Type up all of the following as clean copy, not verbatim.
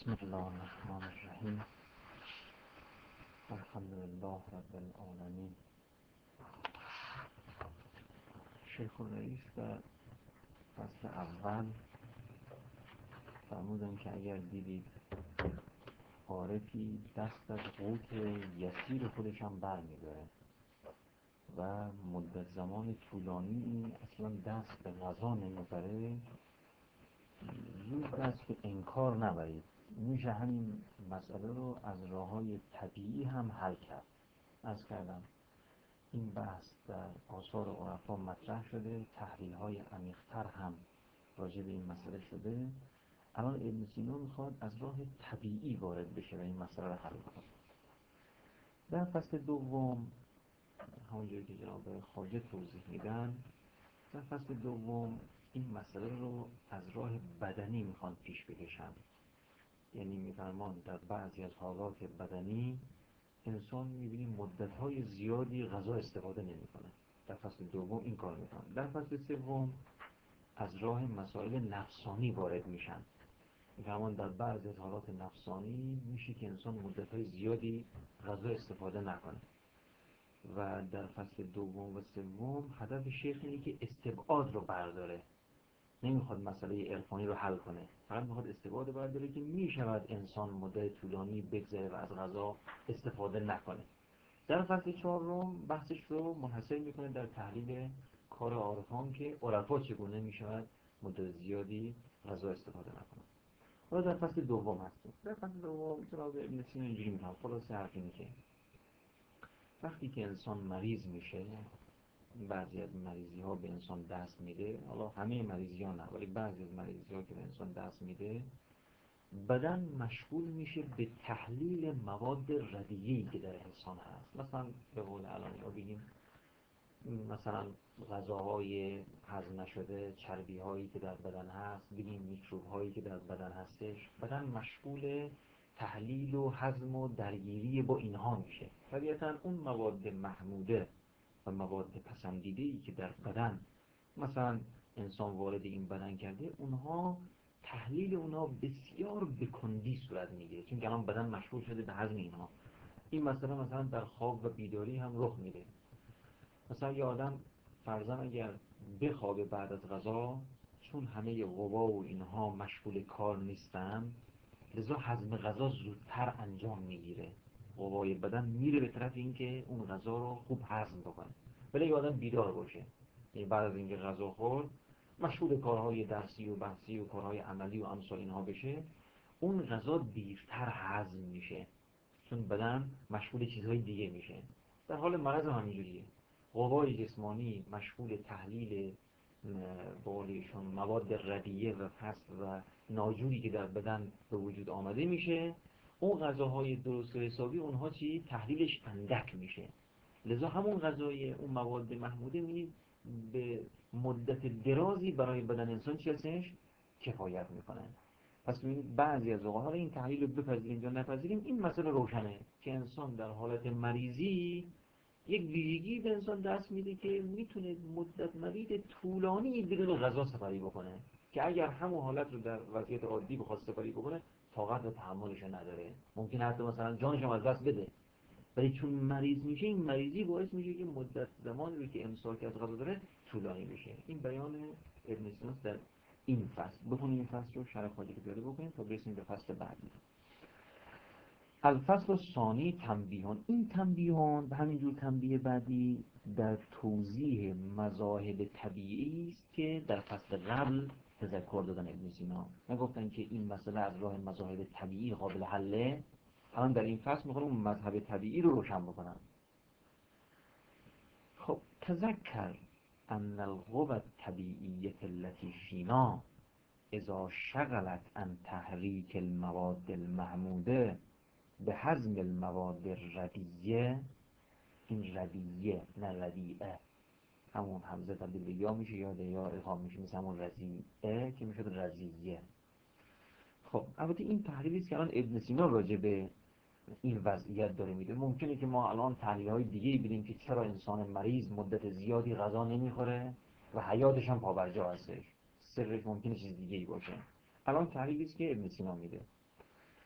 بسم الله الرحمن الرحیم. الحمد لله رب العالمین. شیخ الرئیس در فصل اول فرمودن که اگر دیدید عارفی دست از قوت یسیر خودش هم بر می‌داره و مدت زمان طولانی اصلا دست به غذا نمیبره، زود دست به انکار نبرید. میشه همین مسئله رو از راه‌های طبیعی هم حل کرد. عرض کردم این بحث در آثار عرفا مطرح شده، تحلیل‌های عمیق‌تر هم راجع به این مسئله شده. الان ابن سینا میخواد از راه طبیعی وارد بشه و این مسئله رو حل کنه. در فصل دوم، همونجوری که جناب خواجه توضیح میدن، در فصل دوم این مسئله رو از راه بدنی میخوان پیش بکشن. یعنی میفرمان در بعضی از حالات بدنی انسان میبینیم مدت‌های زیادی غذا استفاده نمیکنه. در فصل دوم این کار میکنن. در فصل سوم از راه مسائل نفسانی وارد میشن. میفرمان در بعضی از حالات نفسانی میشه که انسان مدت‌های زیادی غذا استفاده نکنه. و در فصل دوم و سوم هدف شیخ اینه که استبعاد رو برداره. نمیخواد مسئله عرفانی رو حل کنه، فقط میخواد استفاده برداره که میشود انسان مدت طولانی بگذره و از غذا استفاده نکنه. در فصل چهارم بحثش رو منحصر میکنه در تحلیل کار عارفان که عرفا چگونه میشود مدت زیادی غذا استفاده نکنه. حالا در فصل دوم هستیم. در فصل دوم جناب ابن سینا اینجوری میگن، خلاصه حرف اینه که وقتی که انسان مریض میشه، بعضی از مریضی ها به انسان دست میده، حالا همه مریضی ها نه ولی بعضی از مریضی ها که به انسان دست میده، بدن مشغول میشه به تحلیل مواد ردیه‌ای که در انسان هست. مثلا به قول الان ما بگیم مثلا غذاهای هضم نشده، چربی هایی که در بدن هست، بگیم میکروب هایی که در بدن هستش، بدن مشغول تحلیل و هضم و درگیری با اینها میشه. طبیعتا اون مواد محموده و مواد پسندیده‌ای که در بدن مثلا انسان وارد این بدن کرده، اونها تحلیل اونها بسیار به کندی صورت میگیره، چون که الان بدن مشغول شده به هضم اینها. این مسئله مثلا در خواب و بیداری هم رخ میده. مثلا یه آدم فرضاً اگر بخوابه بعد از غذا، چون همه قوا و اینها مشغول کار نیستن، لذا هضم غذا زودتر انجام میگیره. قوای بدن میره به طرف اینکه اون غذا رو خوب هضم بکنه. ولی یه آدم بیدار باشه، یعنی بعد از اینکه غذا خورد مشغول کارهای درسی و بحثی و کارهای عملی و امثال اینها بشه، اون غذا دیرتر هضم میشه، چون بدن مشغول چیزهای دیگه میشه. در حال مرض هم همینجوریه. قوای جسمانی مشغول تحلیل بقولیشون مواد ردیه و پست و ناجوری که در بدن به وجود آمده میشه. اون غذاهای درست و حسابی اونها چی؟ تحلیلش اندک میشه. لذا همون غذای اون مواد محموده می به مدت درازی برای بدن انسان چی هستش؟ کفایت میکنه. پس ببینید بعضی از اوقات، حالا این تحلیل رو بپذیریم یا نپذیریم، این مسئله روشنه که انسان در حالت مریضی یک ویژگی به انسان دست میده که میتونه مدت مدید طولانی بدون غذا سپری بکنه، که اگر همون حالت رو در وضعیت عادی بخواد سپری بکنه طاقت و تحملش نداره، ممکن حتی مثلا جانش هم از دست بده. ولی چون مریض میشه، این مریضی باعث میشه که مدت زمانی رو که امساک از غذا داره طولانی بشه. این بیان ابن سینا در این فصل. بخونیم این فصل رو، شرح خواجه رو پیاده بکنیم تا برسیم به فصل بعدی. الفصل الثانی تنبیهان. این تنبیهان و همینجور تنبیه بعدی در توضیح مذاهب طبیعی است که در فصل قبل تذکر دادن ابن سینا. نگفتن که این مسئله از راه مذاهب طبیعی قابل حله؟ الان در این فصل میخوام اون مذهب طبیعی رو روشن بکنم. خب تذکر ان القوى الطبیعیة التي فینا اذا شغلت عن تحریک المواد المحموده به هضم المواد الردیه، این ردیه نه ردیعه، همون همزه تبدیل به یا میشه، یا یا ادغام میشه، مثل همون رضیعه که میشد رضیه. خب البته این تحلیلی است که الان ابن سینا راجع به این وضعیت داره میده. ممکنه که ما الان تحلیل‌های دیگه‌ای بدیم که چرا انسان مریض مدت زیادی غذا نمیخوره و حیاتش هم پابرجا هستش، سرش ممکنه چیز دیگه‌ای باشه. الان تحلیلی است که ابن سینا میده.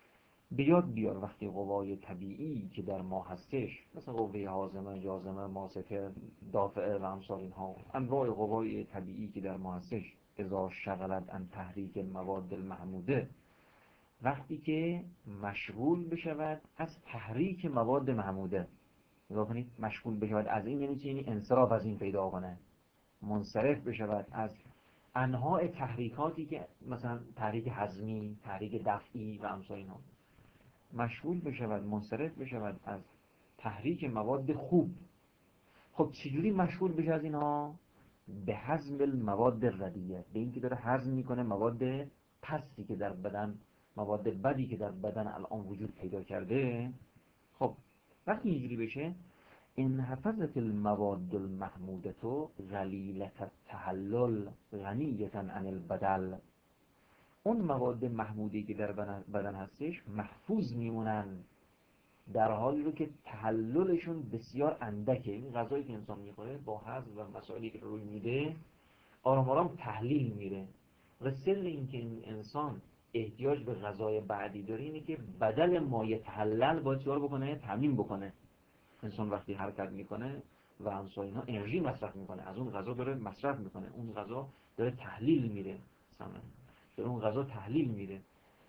به یاد بیار وقتی قوای طبیعی که در ما هستش، مثل قوه هاضمه، جاذبه، ماسطه، دافعه و امثال اینها، انواع قوای طبیعی که در ما هستش، اذا شغلت عن تحریک المواد المحموده، وقتی که مشغول بشود از تحریک مواد محموده. نگاه کنید، مشغول بشود از این یعنی چی؟ یعنی انصراف از این پیدا کنه، منصرف بشود از انواع تحریکاتی که مثلا تحریک هضمی، تحریک دفعی و امثال اینها، مشغول بشود، منصرف بشود از تحریک مواد خوب. خب چجوری مشغول بشه از اینها؟ به هضم المواد ردیه، به این که داره هضم میکنه مواد پستی که در بدن، مواد بدی که در بدن الان وجود پیدا کرده. خب وقتی اینجوری بشه، انحفظت المواد المحمودة غلیلة التحلل غنیة عن البدل، اون مواد محمودی که در بدن هستش محفوظ میمونن، در حالی رو که تحللشون بسیار اندکه. این غذایی که انسان میخوره با هضم و مسائلی که روی میده آرام آرام تحلیل میره. و سر این که این انسان احتیاج به غذای بعدی داره اینه که بدل مایه تحلل باید چیکار بکنه؟ تامین بکنه. انسان وقتی حرکت میکنه و همسا اینا انرژی مصرف میکنه، از اون غذا داره مصرف میکنه، اون غذا داره تحلیل میره، داره اون غذا تحلیل میره.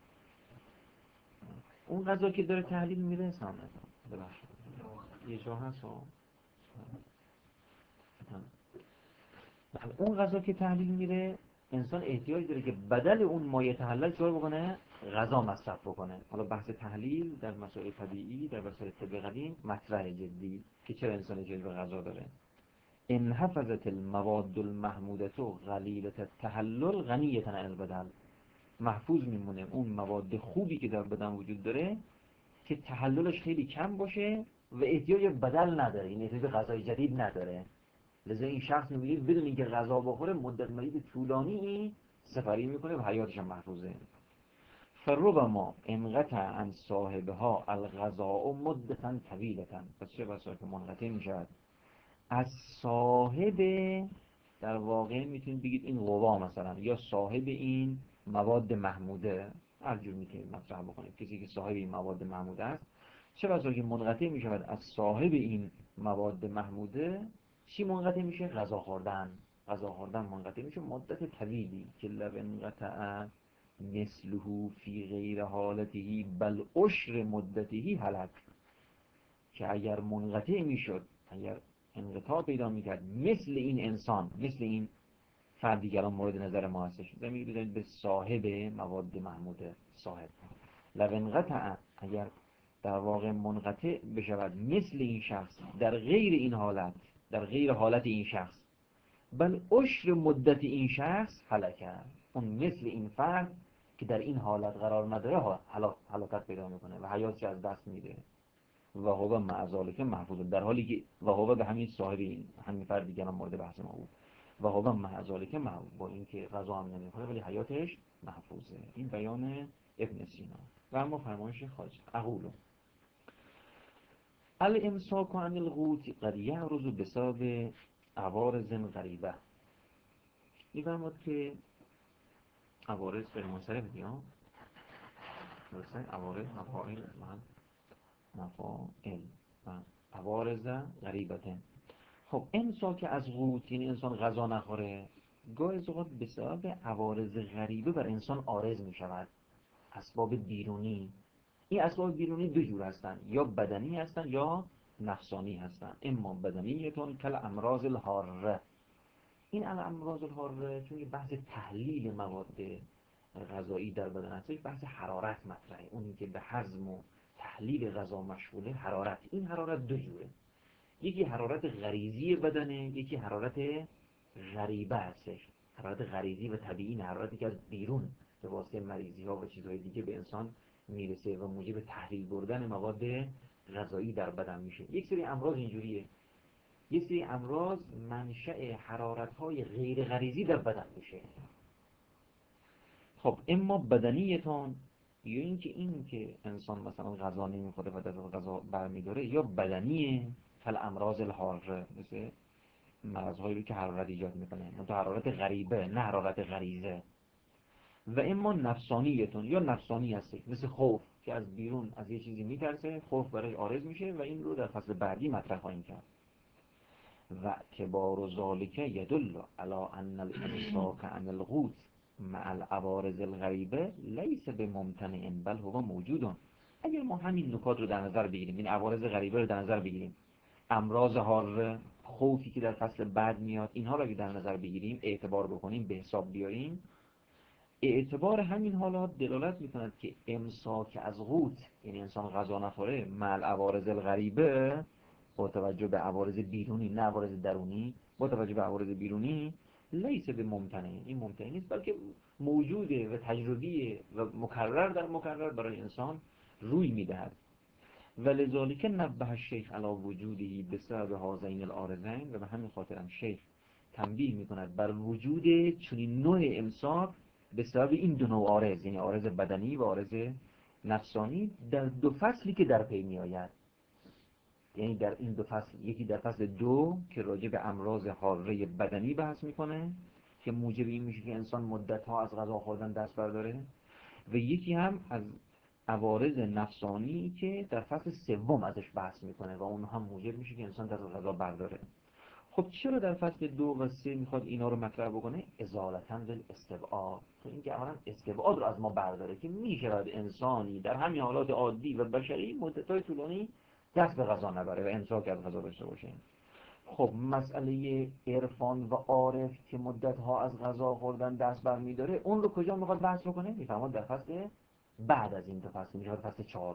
اون غذا که داره تحلیل میره ببخشید یه جا هست اون غذا که تحلیل میره، انسان احتیاج داره که بدل اون مایه تحلل چیکار بکنه؟ غذا مصرف بکنه. حالا بحث تحلیل در مسائل طبیعی، در مسائل طب قدیم مطرح جدی که چرا انسان احتیاج به غذا داره. انحفظت المواد المحموده قلیلة التحلل غنیة عن البدل، محفوظ میمونه اون مواد خوبی که در بدن وجود داره که تحللش خیلی کم باشه و احتیاج بدل نداره، این احتیاج به غذای جدید نداره. لذا این شخص می‌بینید بدون اینکه غذا بخوره مدت مدید طولانی سفری میکنه و حیاتش هم محفوظه. فربما انقطع عن صاحبها الغذاء مدتا طویلة، پس چه بسا که منقطع میشود از صاحب، در واقع میتونید بگید این قوا مثلا، یا صاحب این مواد محموده، هر جور میتونید مطرح بکنید، کسی که صاحب این مواد محموده است، چه بسا که منقطع میشود از صاحب این مواد محموده. چی منقطع میشه؟ غذا خوردن. غذا خوردن منقطع میشه مدت طویلی که لو انقطع مثله فی غیر حالته بل عشر مدته هلک، که اگر منقطع میشد، اگر انقطاع پیدا میکرد مثل این انسان، مثل این فردی که الان مورد نظر ما هستش، زمین بزنید به صاحب مواد محموده، صاحب، لو انقطع، اگر در واقع منقطع بشود مثل این شخص در غیر این حالت، در غیر حالت این شخص، بل عشر مدت این شخص هلکه، اون مثل این فرد که در این حالت قرار نداره هلاکت پیدا میکنه و حیاتش از دست میده. و هو مع ذلک محفوظ، در حالی که و هو به همین صاحب این همین فرد دیگه هم مورد بحث ما بود، و هو مع ذلک محفوظ، با اینکه غذا هم نمیخوره ولی حیاتش محفوظه. این بیان ابن سینا. و اما فرمایش خارج اقولو الامساک عن القوت قد یعرض بسبب عوارض غریبه. این فرمود که عوارض غیر منصرف دیگه، درسته؟ عوارض مفاعل مفاعل و عوارض غریبته. خب امساک از قوت یعنی انسان غذا نخوره، گاهی از اوقات به سبب عوارض غریبه بر انسان عارض می شود، اسباب بیرونی. این اسباب بیرونی دو جور هستن، یا بدنی هستن یا نفسانی هستن. اما بدنیتون کل امراض الحاره، این الامراض الحاره چون بحث تحلیل مواد غذایی در بدن هست، بحث حرارت مطرحه، اونی که به هضم و تحلیل غذا مشغوله حرارت. این حرارت دو جوره، یکی حرارت غریزی بدنه، یکی حرارت غریبه هستش. حرارت غریزی و طبیعی، حرارتی که از بیرون به واسطه مریضی ها و چیزهای دیگه به انسان میرسه و موجب تحلیل بردن مواد غذایی در بدن میشه. یک سری امراض اینجوریه، یک سری امراض منشأ حرارت های غیر غریزی در بدن میشه. خب اما بدنیتان، یا این که انسان مثلا غذا نمیخوره و در غذا برمیداره، یا بدنیه کل امراض الحاره، مثل مرضهایی رو که حرارت ایجاد میکنه، منتها حرارت غریبه نه حرارت غریزه. و اما نفسانیتون، یا نفسانی هستی مثل خوف، که از بیرون از یه چیزی میترسه، خوف برای عارض میشه و این رو در فصل بعدی مطرح خواهیم کرد. و اعتبار ذالک یدل علی ان الامساک عن الغوث مع العوارض الغریبه لیس بممتنع بل هو موجود. اگر ما همین نکات رو در نظر بگیریم، این عوارض غریبه رو در نظر بگیریم، امراض حاره، خوفی که در فصل بعد میاد، اینها رو اگه در نظر بگیریم، اعتبار بکنیم، به حساب بیاریم، اعتبار همین حالات دلالت میکند که امساک از قوت، یعنی انسان غذا نخوره، مع العوارض الغریبه، با توجه به عوارض بیرونی، نه عوارض درونی، با توجه به عوارض بیرونی، لیس به ممتنع، این ممتنع نیست بلکه موجوده و تجربیه و مکرر در مکرر برای انسان روی میدهد. ولذالک نبه الشیخ علی وجودی بسبب هذین العارضین، و به همین خاطر هم شیخ تنبیه میکند بر وجود چنین نوع امساک به سبب این دو نوع عارض، یعنی عارض بدنی و عارض نفسانی، در دو فصلی که در پی می آید. یعنی در این دو فصل، یکی در فصل 2 که راجع به امراض حاره بدنی بحث میکنه که موجب این میشه که انسان مدت‌ها از غذا خوردن دست برداره، و یکی هم از عوارض نفسانی که در فصل 3 ازش بحث میکنه و اون هم موجب میشه که انسان دست از غذا برداره. خب چرا در فصل 2 و 3 میخواد اینا رو مطرح بکنه؟ ازالتاً بالاستبعاد، تو اینکه اولا استبعاد رو از ما برداره که میشود انسانی در همین حالات عادی و بشری مدت‌های طولانی دست به غذا نبره و امساک از غذا داشته باشه. خب مسئله عرفان و عارف که مدت‌ها از غذا خوردن دست برمی‌داره، اون رو کجا میخواد بحث بکنه؟ میفهمد در فصل بعد از این دو فصل، میشه فصل 4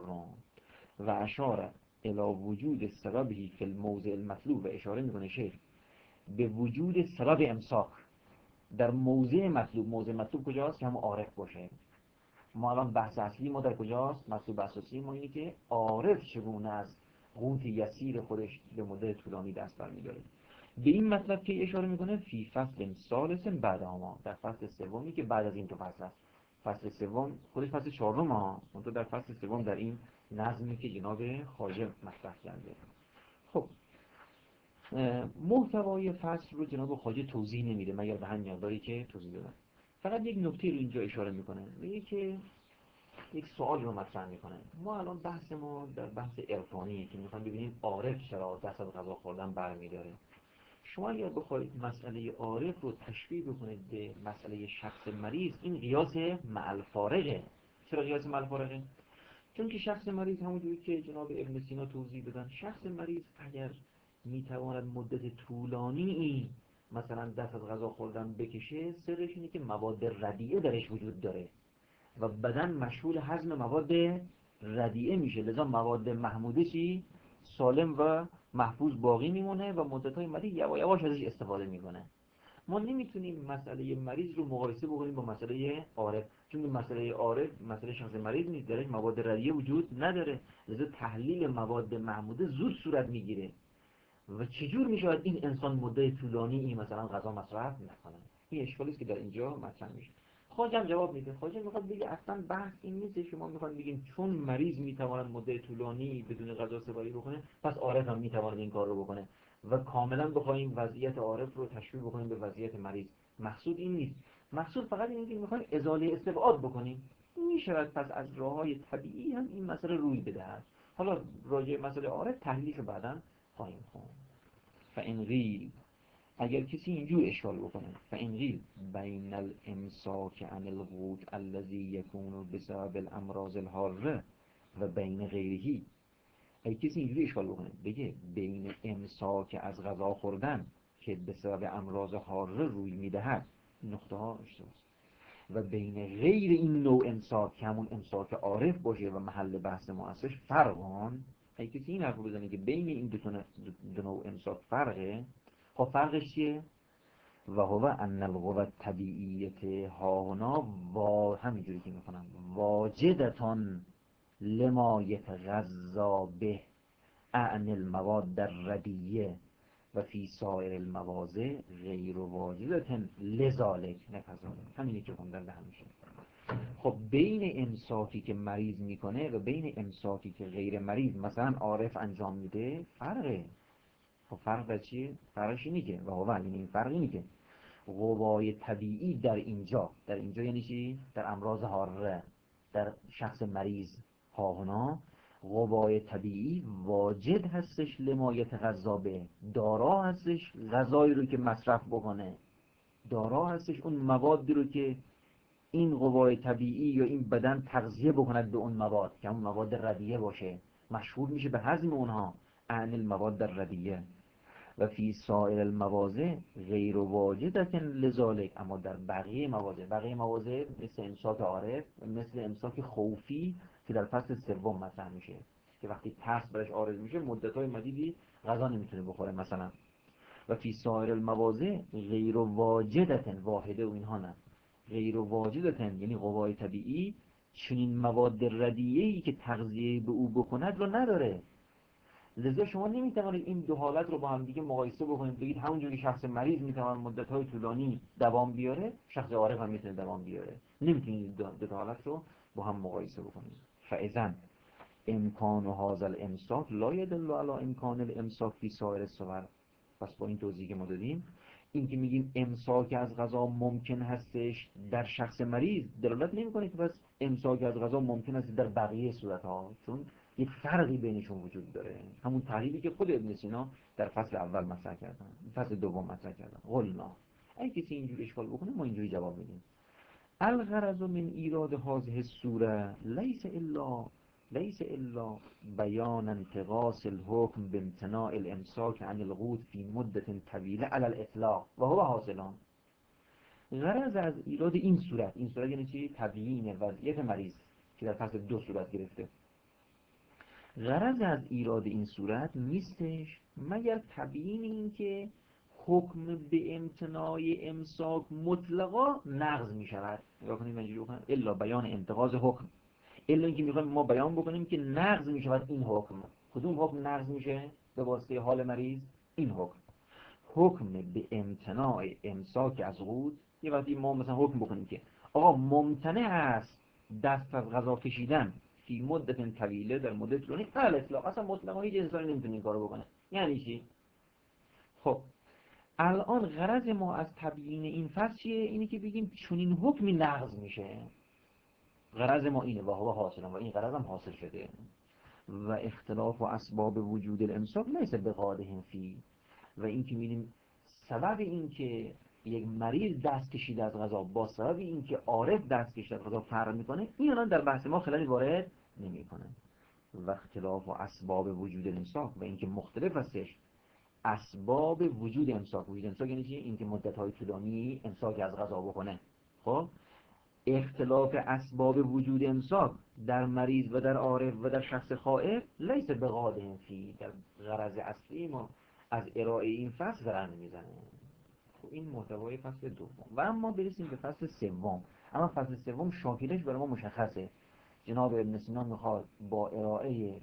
و اشاره الی وجود سببی فی الموضع المطلوب، و اشاره میکنه شیخ به وجود سبب امساک در موضع مطلوب. موضع مطلوب کجاست؟ که هم عارف باشه. ما الان بحث اصلی ما در کجاست؟ مطلوب اساسی ما اینه که عارف چگونه از قوت یسیر خودش به مدت طولانی دست برمی‌داره. به این مطلب که اشاره میکنه فی فصل ثالث بعد ما، در فصل سومی که بعد از این دو فصل است. فصل سوم خودش فصل 4 ما، اون تو در فصل سوم در این نظمی که جناب خواجه مطرح کرده. خب محتوای فصل رو جناب خواجه توضیح نمیده مگر به همین مقداری که توضیح دادن. فقط یک نکته رو اینجا اشاره میکنه، میگه که یک سوال رو مطرح میکنه. ما الان بحث ما در بحث عرفانیه که میخوام ببینیم عارف چرا دست از غذا خوردن برمیداره. شما اگر بخواید مسئله عارف رو تشبیه بکنید به مسئله شخص مریض، این قیاس مع الفارقه. چرا قیاس مع الفارقه؟ چون که شخص مریض همونجوری که جناب ابن سینا توضیح دادن، شخص مریض اگر میتواند مدت طولانی مثلا دست از غذا خوردن بکشه، سرش اینه که مواد ردیئه درش وجود داره و بدن مشغول هضم مواد ردیئه میشه، لذا مواد محموده چی؟ سالم و محفوظ باقی میمونه و مدت‌های مدید یواش یواش ازش استفاده میکنه. ما نمیتونیم مسئله مریض رو مقایسه بکنیم با مسئله عارف، چون مسئله عارف مسئله شخص مریض نیست، درش مواد ردیئه وجود نداره، لذا تحلیل مواد محموده زود صورت میگیره و چجور میشود این انسان مدت طولانی این مثلا غذا مصرف نکنه. این اشکالی است که در اینجا مطرح میشه. خواجه هم جواب میده. خواجه میخواد بگه اصلا بحث این نیست، شما میخواد بگین چون مریض میتواند مدت طولانی بدون غذا سپاری بکنه، پس عارف هم میتواند این کار رو بکنه و کاملا بخوایم وضعیت عارف رو تشبیه بکنیم به وضعیت مریض. مقصود این نیست. مقصود فقط اینه که میخوایم ازاله استبعاد بکنیم. میشود پس از راههای طبیعی هم این مسئله روی بدهد. حالا راجع مسئله عارف تحلیلش رو بعداً خواهیم خوند. فإن قیل، اگر کسی اینجور اشکال بکنه، فإن قیل بین الامساک عن القوت الذی یکون بسبب الامراض الحاره و بین غیره، اگه کسی اینجوری اشکال بکنه بگه بین امساک از غذا خوردن که به سبب امراض حاره روی میدهد نقطه ها اشتباهه، و بین غیر این نوع امساک که همون امساک عارف باشه و محل بحث ما هستش فرقان، اگه کسی این حرف رو بزنه که بین این دو نوع امساک فرقه، خب فرقش چیه؟ و هو ان القوة الطبیعیت هاهنا و همینجوری که میخونم واجدتان لما یتغذا به اعن المواد الردیه و فی سایر المواضع غیر واجدت لذالک نکذالک. همینی که خوندن به همیشه. خب بین امساکی که مریض میکنه و بین امساکی که غیر مریض مثلا عارف انجام میده فرقه. خب فرق چیه؟ فرقش اینه که و هو این فرق اینه که قوای طبیعی در اینجا یعنی چی؟ در امراض حاره، در شخص مریض هاهنا قوای طبیعی واجد هستش لمایت غذا به، دارا هستش غذایی رو که مصرف بکنه، دارا هستش اون موادی رو که این قوای طبیعی یا این بدن تغذیه بکند به اون مواد که اون مواد ردیه باشه، مشهور میشه به هضم اونها، عن المواد الردیه. و فی سایر المواضع غیر واجدة لذالک، اما در بقیه مواضع مثل امساک عارف، مثل امساک خوفی که در فصل سوم مطرح میشه که وقتی ترس برش عارض میشه مدت‌های مدیدی غذا نمیتونه بخوره مثلا. و فی سایر المواضع غیر واجدة، واحده و اینها نه، غیر واجدة یعنی قوای طبیعی چنین مواد ردیه‌ای که تغذیه به او بکند رو نداره. لذا شما نمیتوانید این دو حالت رو با هم دیگه مقایسه بکنید، بگید همونجوری شخص مریض میتواند مدت‌های طولانی دوام بیاره، شخص عارف هم میتونه دوام بیاره. نمیتونید دو تا حالت رو با هم مقایسه بکنید. فاذا امکان هذا الامساک لا يدل على امکان الامساک فی سایر الصور. پس با این توضیحی که ما دادیم، این که میگیم امساک از غذا ممکن هستش در شخص مریض دلالت نمیکنه که پس امساک از غذا ممکن است در بقیه صورت‌ها، چون یک فرقی بینشون وجود داره. همون تحلیلی که خود ابن سینا در فصل اول مطرح کردن، فصل دوم مطرح کردن. قلنا، اگه کسی اینجوری اشکال بکنه ما اینجوری جواب میدیم. الغرض من ایراد هذه السوره ليس الا بیان انتقاص الحكم بامتناع الامساك عن القوت في مدة طويلة على الاطلاق و هو حاصلان. غرض از ایراد این صورت یعنی چی؟ تبیین وضعیت مریض که در فصل دو صورت گرفته. غرض از ایراد این صورت نیستش مگر تبیین این که حکم به امتناع امساک مطلقا نقض می شود. نگاه کنید اینجوری بکنم، الا بیان انتقاض حکم، الا اینکه میخوایم ما بیان بکنیم که نقض می شود این حکم. کدوم حکم نقض میشه به واسطه حال مریض؟ این حکم به امتناع امساک از قوت. یه وقتی ما مثلا حکم بکنیم که آقا ممتنع است دست از غذا کشیدن فی مدت طویله، در مدت طولانی، على الاطلاق، اصلا مطلقا هیچ انسانی نمیتونه این کارو بکنه. یعنی چی؟ خب الان غرض ما از تبیین این فصل چیه؟ اینه که بگیم چون این حکمی نقض میشه. غرض ما اینه، و هو حاصل، و این غرض هم حاصل شده. و اختلاف و اسباب وجود الامساک لیس بقادح فی، و این که می‌بینیم سبب این که یک مریض دست کشیده از غذا با سبب این که عارف دست کشیده از غذا فرق میکنه، این الان در بحث ما خلالی وارد نمیکنه. و اختلاف و اسباب وجود الامساک، و این که مختلف هستش اسباب وجود امساک. وجود امساک یعنی چی؟ این که مدت‌های طولانی امساک از غذا بکنه. خب اختلاف اسباب وجود امساک در مریض و در عارف و در شخص خائف لیس بقادح فی، در غرض اصلی ما از ارائه این فصل ضرر نمیزنه. این محتوای فصل دوم. و اما برسیم به فصل سوم. اما فصل سوم شاکلش برای ما مشخصه. جناب ابن سینا میخواد با ارائه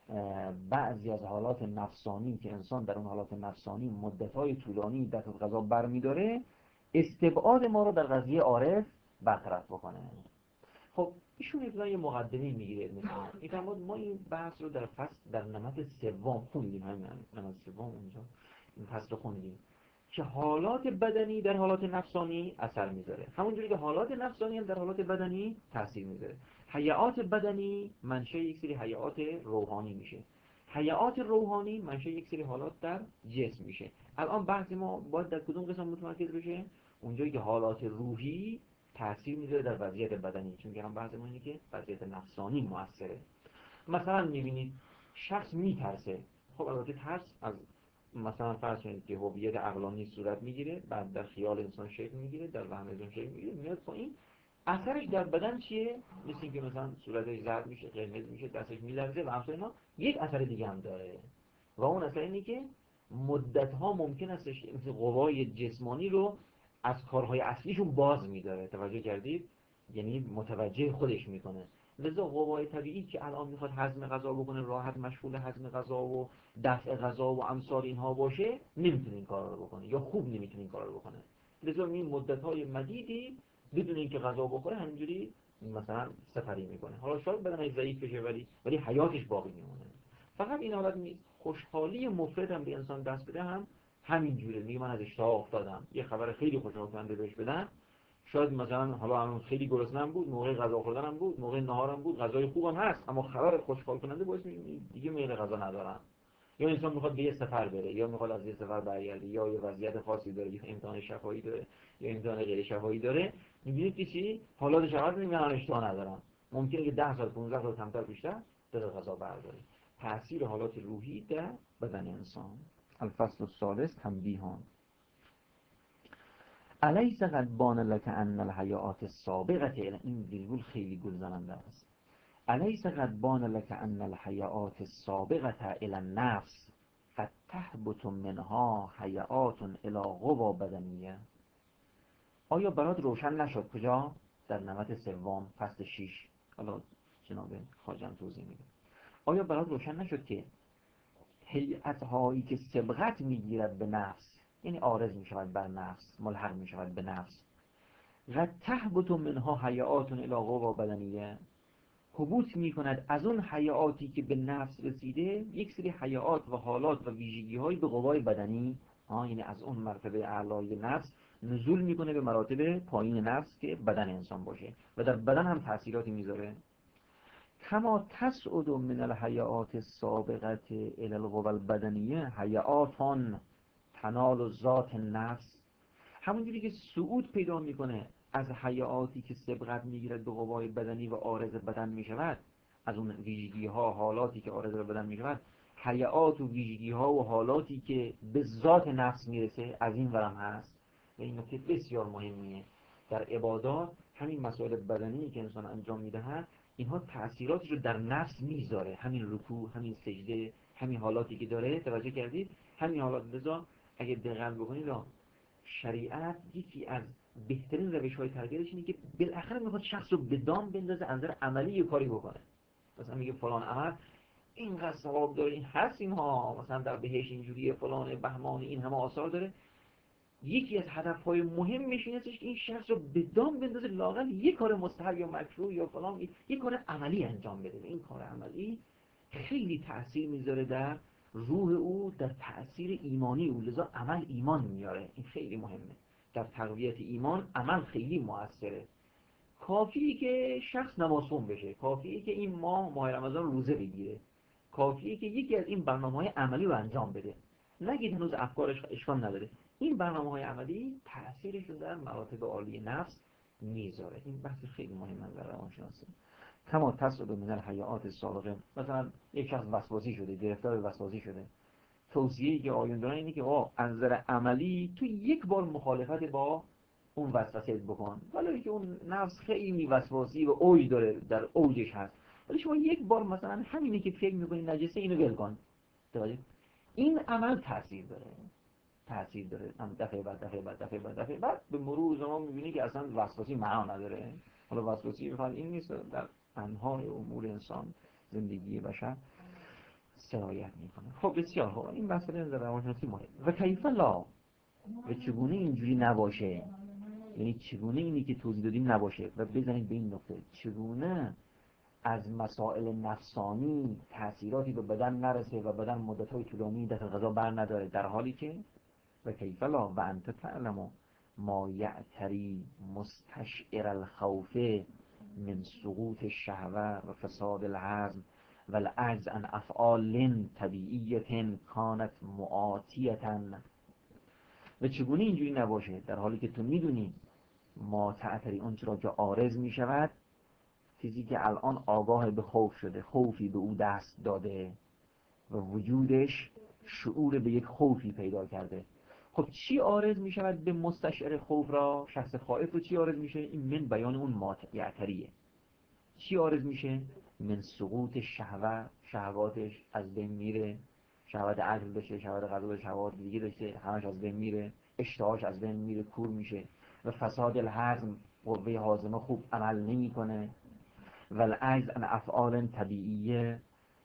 بعضی از حالات نفسانی که انسان در اون حالات نفسانی مدت‌های طولانی دست از غذا برمی‌داره، استبعاد ما رو در قضیه عارف برطرف بکنه. خب ایشون ابتدا یه مقدمه میگیره مثلا میفرماد ما این بحث رو در فصل در نمط سوم خوندیم، همین نمط سوم اونجا این فصل رو خوندیم که حالات بدنی در حالات نفسانی اثر میذاره، همونجوری که حالات نفسانی هم در حالات بدنی تاثیر میذاره. حیات بدنی منشأ یک سری حیات روحانی میشه، حیات روحانی منشأ یک سری حالات در جسم میشه. الان بحث ما باید در کدوم قسم متمرکز بشه؟ اونجایی که حالات روحی تاثیر میذاره در وضعیت بدنی، چون که هم بحث ما اینه که وضعیت نفسانی مؤثره. مثلا میبینید شخص میترسه، خب البته ترس از مثلا فرض کنید که هویت عقلانی صورت میگیره، بعد در خیال انسان شکل میگیره، در وهم انسان شکل میگیره، میاد پایین، اثرش در بدن چیه؟ مثل اینکه مثلا صورتش زرد میشه، قرمز میشه، دستش میلرزه و همچنین اینا. یک اثر دیگه هم داره و اون اثر اینه که مدت‌ها ممکن است مثل قوای جسمانی رو از کارهای اصلیشون باز می‌داره. توجه کردید؟ یعنی متوجه خودش میکنه. لذا قوای طبیعی که الان میخواد هضم غذا بکنه، راحت مشغول هضم غذا و دفع غذا و امثال اینها باشه، نمیتونه این کارا رو بکنه یا خوب نمیتونه این کارا رو بکنه. لذا این مدت‌های مدیدی بدون اینکه غذا بخوره همینجوری مثلا سفری میکنه. حالا شاید بدنش ضعیف بشه ولی حیاتش باقی میمونه. فقط این حالت نیست، خوشحالی مفرط هم به انسان دست بده هم همین جوره. میگه من از اشتها افتادم، یه خبر خیلی خوشایند بهش بدن، شاید مثلا حالا الان خیلی گرسنه‌ام بود، موقع غذا خوردنم بود، موقع نهارم بود، غذای خوبم هست، اما خبر خوشحال کننده باعث دیگه میل غذا ندارم. یا انسان میخواد به یه سفر بره، یا میخواد از یه سفر برگرده، یا یه وضعیت خاصی داره، یا امتحان شفاهی داره، یا امتحان غیر شفاهی داره، میبینید که چی حالاتش عوض میشه، من اشتها ندارم. ممکنه که 10 سال 15 سال کمتر بیشتر بره غذا برداره. تأثیر حالات روحی در بدن انسان. الفصل الثالث تنبیهان. الیس قد بان لک ان الحیات السابقه، این ویرگول خیلی گلزننده است. الیس قد بان لک ان الحیات السابقه الی النفس قد تهبط منها حیات الی قوا بدنیه. آیا برات روشن نشد؟ کجا؟ در نمط سوم فصل 6. حالا جناب خواجه توضیح میده. آیا برات روشن نشد که هیئت هایی که سبقت میگیرد به نفس، یعنی عارض میشود بر نفس، ملحق میشود به نفس، قد تهبط منها حیات الی قوا بدنیه، حبوط میکند از اون حیاتی که به نفس رسیده یک سری حیات و حالات و ویژگی های به قوای بدنی، یعنی از اون مرتبه اعلای نفس نزول میکنه به مراتب پایین نفس که بدن انسان باشه و در بدن هم تأثیراتی میذاره. کما تسعد من الحیات السابقه الی القوى البدنیه حیاتان تنال ذات نفس، همونجوری که صعود پیدا میکنه از حیاتی که سبقت میگیرد به قوای بدنی و عارض بدن میشود، از اون ویژگی ها حالاتی که عارض بدن میشود، حیات و ویژگی ها و حالاتی که به ذات نفس میرسه از این ورم هست. و این نکته بسیار مهمیه در عبادات. همین مسائل بدنی که انسان انجام میدهد اینها تأثیراتش رو در نفس میذاره. همین رکوع، همین سجده، همین حالاتی که داره، توجه کردید؟ همین حالات. لذا اگه دقت بکنید شریعت یکی از بهترین روش‌های تربیتش اینه که بالاخره میخواد شخص رو به دام بندازه، از نظر عملی یه کاری بکنه. مثلا میگه فلان عمل اینقدر ثواب داره، این هست، اینها مثلا در بهشت اینجوریه، فلان بهمان این همه آثار داره. یکی از هدف‌های مهمش این هستش که این شخص رو به دام بندازه، لااقل یه کار مستحب یا مکروه یا فلان یه کار عملی انجام بده. این کار عملی خیلی تأثیر میذاره در روح او، در تأثیر ایمانی او. لذا عمل ایمان میاره، این خیلی مهمه. در تقویت ایمان عمل خیلی موثره. کافیه که شخص نمازخون بشه، کافیه که این ماه رمضان روزه بگیره، کافیه که یکی از این برنامه‌های عملی رو انجام بده. نگید هنوز افکارش اشکال نداره. این برنامه‌های عملی تأثیرش رو در مراتب عالی نفس میذاره. این بحث خیلی مهمه در روانشناسی. کما تسعد من الحیات السابقه. مثلا یک شخص وسواسی شده، گرفتار وسواسی شده، توصیه‌ای که آیون دارن اینه که از نظر عملی تو یک بار مخالفت با اون وسوسه بکن، ولی که اون نفس خیلی وسواسی و اوج داره، در اوجش هست، ولی شما یک بار مثلا همینی که فکر می‌کنی نجسه اینو ول کن. این عمل تاثیر داره. هم دفعه بعد به مرور زمان می‌بینی که اصلا وسواسی معنا نداره. حالا وسواسی بخواد این نیست، در انواع امور انسان زندگی بشر سرایت میکنه. خب بسیار خوب، این مسئله در روانشناسی مهم. و کیف لا، و چگونه اینجوری نباشه، یعنی چگونه اینی که توضیح دادیم نباشه. و بزنید به این نکته، چگونه از مسائل نفسانی تأثیراتی به بدن نرسه و بدن مدت‌های طولانی دست غذا بر نداره، در حالی که و کیف لا و انت تعلم ما یعتری مستشعر الخوف من سقوط الشهوه و فساد العزم و العجز عن افعال طبیعیه کانت معاطیه. و چگونه اینجوری نباشه در حالی که تو میدونی ما تعتری اون چرا که عارض میشود، چیزی که الان آگاه به خوف شده، خوفی به او دست داده و وجودش شعور به یک خوفی پیدا کرده. خب چی عارض می شود به مستشعر خوف را؟ شخص خائف رو چی عارض میشه؟ این من بیان اون یعتریه. چی عارض میشه؟ من سقوط شهوه، شهواتش از بین میره، شهوات عقل داشته، شهوات غذا داشته، شهوات دیگه داشته، همش از بین میره، اشتهاش از بین میره، کور میشه. و فساد الهضم، قوه هاضمه خوب عمل نمیکنه. و العجز عن افعال طبیعیه.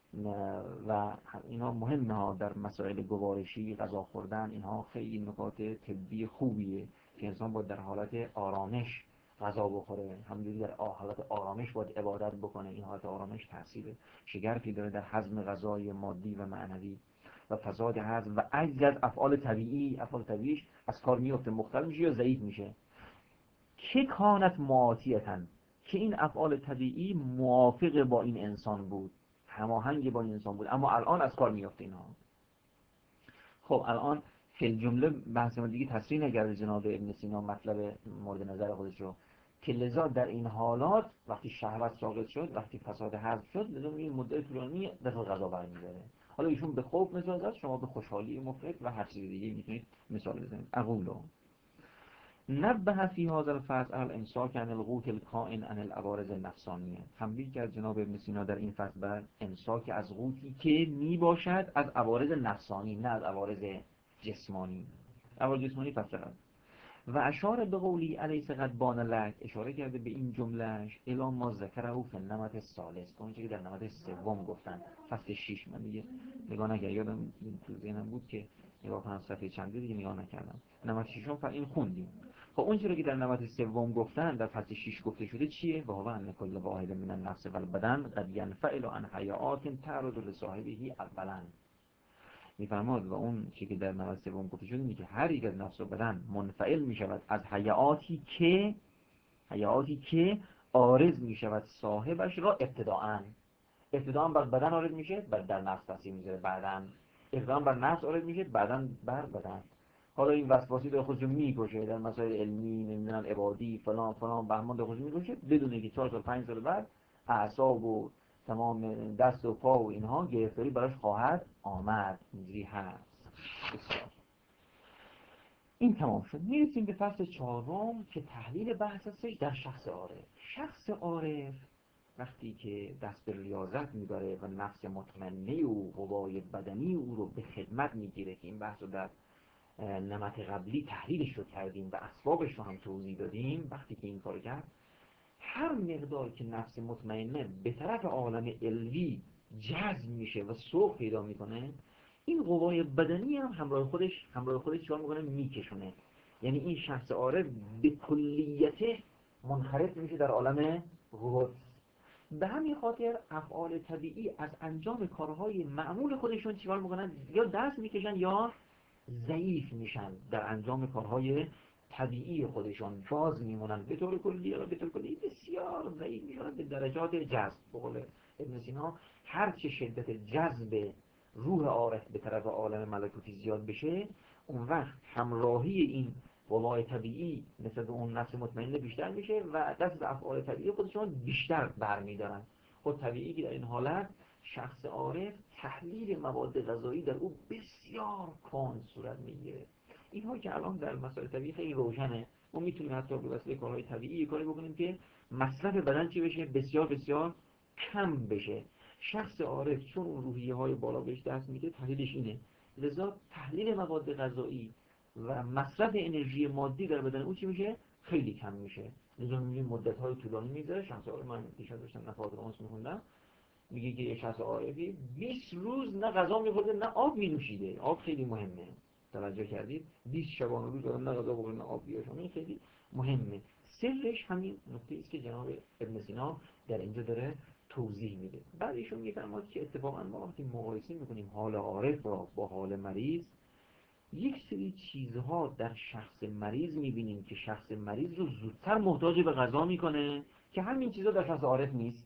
و اینا مهمه ها در مسائل گوارشی، غذا خوردن، اینها خیلی نکات طبی خوبیه که انسان باید در حالت آرامش غذا بخوره، همونجوری در حالت آرامش باید عبادت بکنه. این حالت آرامش تاثیر شگرفی داره در هضم غذای مادی و معنوی. و فساد هضم و عجز از افعال طبیعی، افعال طبیعیش از کار میفته، مختل میشه یا ضعیف میشه. که کانت معاطیتن، که این افعال طبیعی موافق با این انسان بود، هماهنگ با این انسان بود، اما الان از کار میفته اینها. خب الان فی الجمله بحث ما دیگه تصریح نگرده جناب ابن سینا مطلب مورد نظر خودش رو، که لذا در این حالات وقتی شهوت ساقط شد، وقتی فساد حذف شد، لذا این مدت طولانی دست از غذا برمی‌داره. حالا ایشون به خوف مثال زد، شما به خوشحالی مفرط و هر چیز دیگه میتونید مثال بزنید. اقولو نبه فی هذا الفصل الامساک عن القوت الکائن عن العوارض النفسانیه. تنبیه کرد جناب ابن سینا در این فصل بر امساک از قوتی که می باشد از عوارض نفسانی، نه از عوارض جسمانی. عوارض جسمانی فصل قبل. و اشار به قولی الیس قد بان لک، اشاره کرده به این جملهش الی ما ذکره فی النمط الثالث، اونچه که در نمط سوم گفتن، فصل 6. من دیگه نگاه نکردم، یادم تو ذهنم بود که نگاه کنم صفحه چنده، دیگه نگاه نکردم. نمط 6 این خوندیم. خب اون چیزی که در نمط سوم گفتن در فصل 6 گفته شده چیه؟ و هو ان کل واحد من النفس و البدن قد ينفعل عن حیات تعرض لصاحبه اولا. میفرماد و اون چیزی که در نمط سوم گفته شده اینه که هر یک از نفس و بدن منفعل میشود از حیاتی که عارض میشود صاحبش را ابتداءً بر بدن عارض میشه، بعد در نفس تاثیر میذاره، بعداً ابتداءً بر نفس عارض میشه، بعداً بر بدن. حالا این وسواسی داره خودشو میکشه در مسائل علمی، نمیدونم عبادی فلان فلان بهمان داره خودشو میکشه، بدونه که 4 سال 5 سال بعد اعصاب و تمام دست و پا و اینها گرفتاری براش خواهد آمد. اینجوری هست. بسیار. این تمام شد. میرسیم به فصل 4 که تحلیل بحث هستش در شخص عارف. شخص عارف وقتی که دست به ریاضت میبره و نفس مطمئنه و قوای بدنی او رو به خدمت میگیره، که این بحث رو در نمط قبلی تحلیلش رو کردیم و اسبابش رو هم توضیح دادیم، وقتی که این کار کرد، هر مقدار که نفس مطمئنه به طرف عالم علوی جذب میشه و سوق پیدا میکنه، این قوای بدنی هم همراه خودش چیکار میکنه؟ میکشونه. یعنی این شخص عارف به کلیته منخرط میشه در عالم قدس. به همین خاطر افعال طبیعی از انجام کارهای معمول خودشون چیکار میکنن؟ یا دست میکشن یا ضعیف میشن در انجام کارهای طبیعی خودشون، باز میمونن به طور کلی بسیار ضعیف میشن به درجات جذب. به قول ابن سینا هر چه شدت جذب روح عارف به طرف عالم ملکوتی زیاد بشه، اون وقت همراهی این قوای طبیعی نسبت به اون نفس مطمئنه بیشتر میشه و دست از افعال طبیعی خودشون بیشتر برمیدارن. خود طبیعی که در این حالت شخص عارف تحلیل مواد غذایی در او بسیار کند صورت میگیره. اینها که الان در مسائل طبیعی خیلی روشنه، ما میتونیم حتی به وسیله کارهای طبیعی کاری بکنیم که مصرف بدن چی بشه؟ بسیار بسیار کم بشه. شخص عارف چون اون روحیه های بالا بهش دست میده، تحلیلش اینه، لذا تحلیل مواد غذایی و مصرف انرژی مادی در بدن او چی میشه؟ خیلی کم میشه. لذا میبینیم مدت های طولانی میذاره. شخص عارف، من دیشب داشتم نفحات الانس میخوندم، میگه که یه شخص عارفی 20 روز نه غذا میخورده نه آب مینوشیده. آب خیلی مهمه، توجه کردید؟ 20 شبانه روز دارن نه غذا بخوره نه آب بیاره. این خیلی مهمه. سرش همین نکته است که جناب ابن سینا در اینجا داره توضیح میده. بعد ایشون میفرماد که اتفاقا ما وقتی مقایسه میکنیم حال عارف را با حال مریض، یک سری چیزها در شخص مریض میبینیم که شخص مریض رو زودتر محتاج به غذا میکنه که همین چیزها در شخص عارف نیست.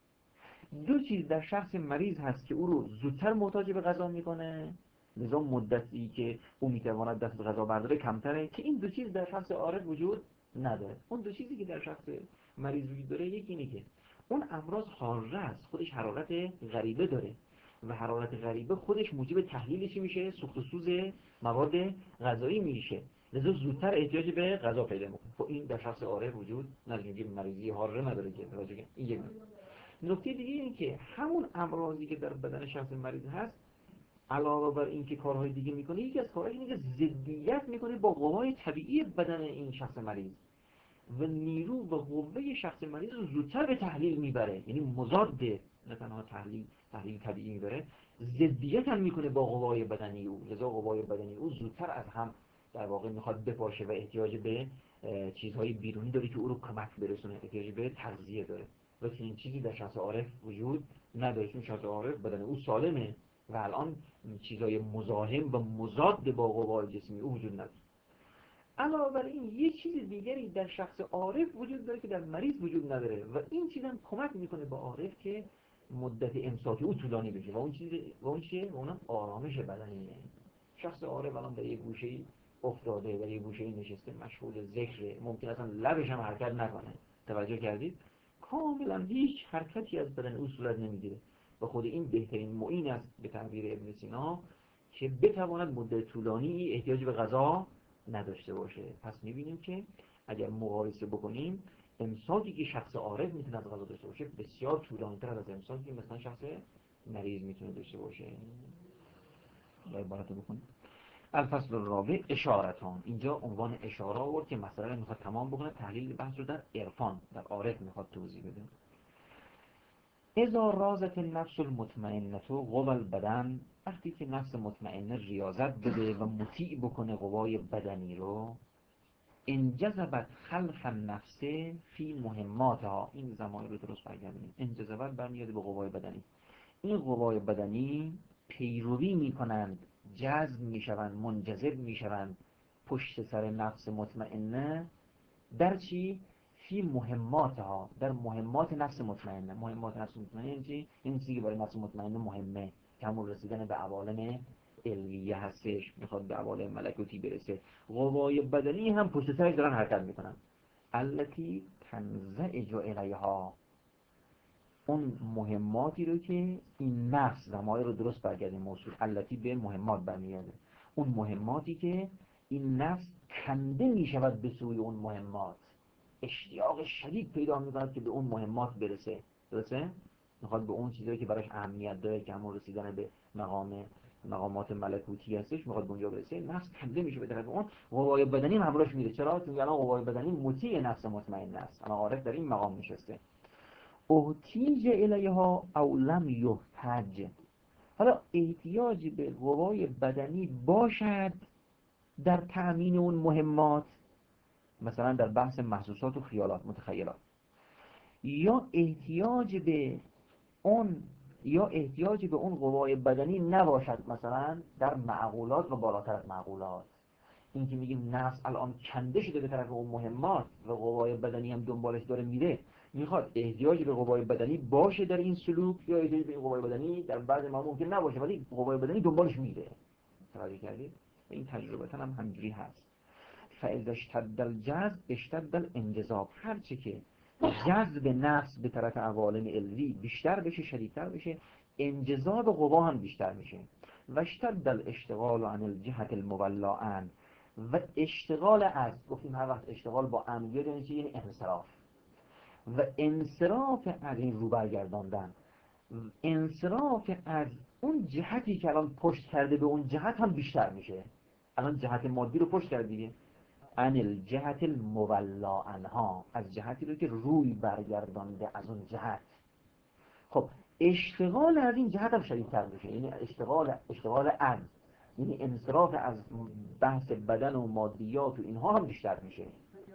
دو چیز در شخص مریض هست که او رو زودتر محتاج به غذا میکنه، لذا مدتی که او میتواند دست به غذا برداره کمتره، که این دو چیز در شخص عارف وجود نداره. اون دو چیزی که در شخص مریض وجود داره، یکی اینه که اون امراض حاره است، خودش حرارت غریبه داره و حرارت غریبه خودش موجب تحلیلش میشه، سوخت و سوز مواد غذایی میشه، لذا زودتر احتیاج به غذا پیدا میکنه. خب این در شخص عارف وجود نداره، میگه مریضی حاره نداره که توجه. این یک نکته دیگه این که همون امراضی که در بدن شخص مریض هست، علاوه بر این که کارهای دیگه میکنه، یکی از کارهایی اینه که ضدیت میکنه با قوای طبیعی بدن این شخص مریض و نیرو و قوه شخص مریض رو زودتر به تحلیل میبره. یعنی مضاد، نه تنها تحلیل طبیعی میبره، ضدیت هم میکنه با قوای بدنی او، لذا قوای بدنی او زودتر از هم در واقع میخواد بپاشه و احتیاج به چیزهای بیرونی داره که او رو کمک برسونه، احتیاج به تغذیه داره. و این چیزی در شخص عارف وجود نداره، چون شخص عارف بدن او سالمه و الان چیزهای مزاحم و مضاد با قوای جسمی او وجود نداره. علاوه بر این یه چیز دیگری در شخص عارف وجود داره که در مریض وجود نداره و این چیز هم کمک میکنه به عارف که مدت امساکی او طولانی بشه و اون چیز و اون چیه و اونم آرامش بدنیه. شخص عارف الان در یه گوشه‌ای افتاده، در یه گوشه‌ای نشسته مشغول ذکر، ممکن اصلا لبش هم حرکت نکنه. توجه کردید؟ کاملا هیچ حرکتی از بدن او صورت نمیگیره و خود این بهترین معین است به تعبیر ابن سینا که بتواند مدت طولانی احتیاج به غذا نداشته باشه. پس میبینیم که اگر مقایسه بکنیم امساکی که شخص عارف میتونه از غذا داشته باشه بسیار طولانی تر از امساکی که مثلا شخص مریض میتونه داشته باشه. عبارت بکنیم الفصل الرابع اشارتان. اینجا عنوان اشاره آورد که مسئله رو میخواد تمام بکنه، تحلیل بحث رو در عرفان، در عارف میخواد توضیح بده. اذا رازت النفس المطمئنه قوى البدن، وقتی که نفس مطمئنه ریاضت بده و مطیع بکنه قوای بدنی رو، انجذبت خلف النفس فی مهماتها. این زمانی رو درست برگردونیم. انجذبت برمیاد به قوای بدنی. این قوای بدنی پیروی میکنند، جذب میشوند، منجذب میشوند پشت سر نفس مطمئنه. در چی؟ فی مهماتها، در مهمات نفس مطمئنه. مهمات نفس مطمئنه یعنی چی؟ این چیزی که برای نفس مطمئنه مهمه، که همون رسیدن به عوالم علویه هستش، میخواد به عوالم ملکوتی برسه. قوای بدنی هم پشت سرش دارن حرکت میکنن. التی تنزعج الیها، اون مهماتی رو که این نفس، زمانی رو درست برگردیم موصول التی به مهمات برمیگرده، اون مهماتی که این نفس کنده میشود به سوی اون مهمات، اشتیاق شدید پیدا میکند که به اون مهمات برسه. درسته؟ میخواد به اون چیزایی که براش اهمیت داره که همون رسیدن به مقامات ملکوتی هستش، میخواد به اونجا برسه. نفس کنده میشه به طرف اون. قوای بدنی هم همراهش میره. چرا؟ چون الان قوای بدنی مطیع نفس مطمئن است. اما عارف در این مقام نشسته. احتیج الیها او لم یحتج. حالا احتیاج به قوای بدنی باشد در تأمین اون مهمات، مثلا در بحث محسوسات و خیالات، متخیلات، یا احتیاج به اون قوای بدنی نباشد، مثلا در معقولات و بالاتر از معقولات. این که میگیم نفس الان کنده شده به طرف اون مهمات و قوای بدنی هم دنبالش داره میره، میخواد احتیاج به قوای بدنی باشه در این سلوک، یا احتیاج به این قوای بدنی در بعض ما ممکن نباشه ولی قوای بدنی دنبالش میره. توجه کردید؟ این تجربه هم همجوری هست. فاذا اشتد الجذب اشتد الانجذاب. هر چه که جذب نفس به طرف عوالم علوی بیشتر بشه، شدیدتر بشه، انجذاب قوا هم بیشتر میشه. و اشتد الاشتغال عن الجهت المولا عنه. و اشتغال از، گفتیم هر وقت اشتغال با امر یعنی چی؟ یعنی انصراف. و انصراف از این رو برگرداندن، انصراف از اون جهتی که الان پشت کرده به اون جهت هم بیشتر میشه. الان جهت مادی رو پشت کرد دیگه، عن الجهت المولا عنها، از جهتی رو که روی برگردانده از اون جهت. خب اشتغال از این جهت هم شدیدتر میشه، یعنی اشتغال از، یعنی انصراف از بحث بدن و مادیات و اینها هم بیشتر میشه.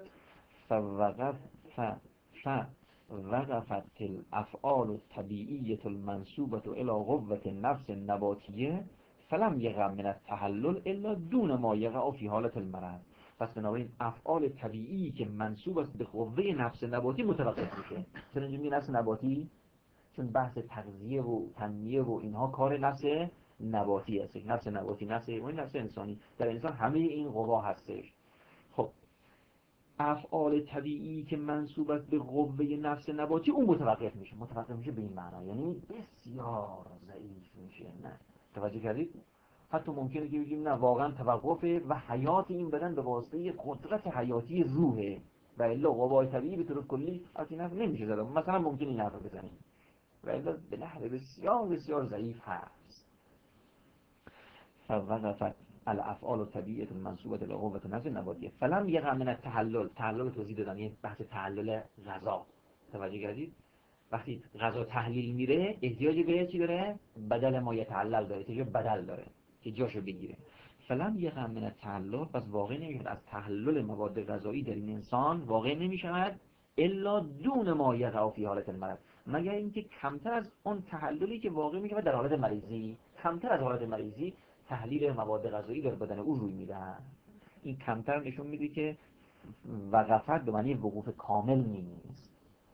وقفت الافعال الطبیعیه المنسوبه الى قوه النفس النباتیه فلم یقع من التحلل الا دون ما یقع فی حالت المرض. پس بنابراین افعال طبیعی که منسوب است به قوه نفس نباتی متوقف میشه. چرا اینجوری نفس نباتی؟ چون بحث تغذیه و تنمیه و اینها کار نفس نباتی هستش. نفس نباتی، نفس حیوانی، نفس انسانی، در انسان همه این قوا هستش. خب افعال طبیعی که منسوب است به قوه نفس نباتی اون متوقف میشه به این معنا، یعنی بسیار ضعیف میشه. نه توجه کردید؟ حتی ممکنه که بگیم نه واقعا توقفه و حیات این بدن به واسطه قدرت حیاتی روحه و الا قوای طبیعی به طور کلی از این حرف نمیشه زد. مثلا ممکنه این حرف بزنیم و الا به نحو بسیار بسیار ضعیف هست. فوقفت الافعال الطبیعیه المنسوبه الى قوه النفس النباتیه فلم یقع من التحلل. تحلل توضیح دادن، یعنی بحث تحلل غذا. توجه کردید؟ وقتی غذا تحلیل میره احتیاج به چی داره؟ بدل ما یتعلل داره، احتیاج بدل داره که جاشو بگیره. فلم یقع من التحلل، پس واقع نمیشود از تحلل مواد غذایی در این انسان واقع نمیشود الا دون ما یقع فی حالت المرض، مگر اینکه کمتر از اون تحللی که واقع میشه در حالت مریضی، کمتر از حالت مریضی تحلیل مواد غذایی در بدن او روی میدن. این کمتر نشون میده که وقفت به معنی وقوف کامل نیست.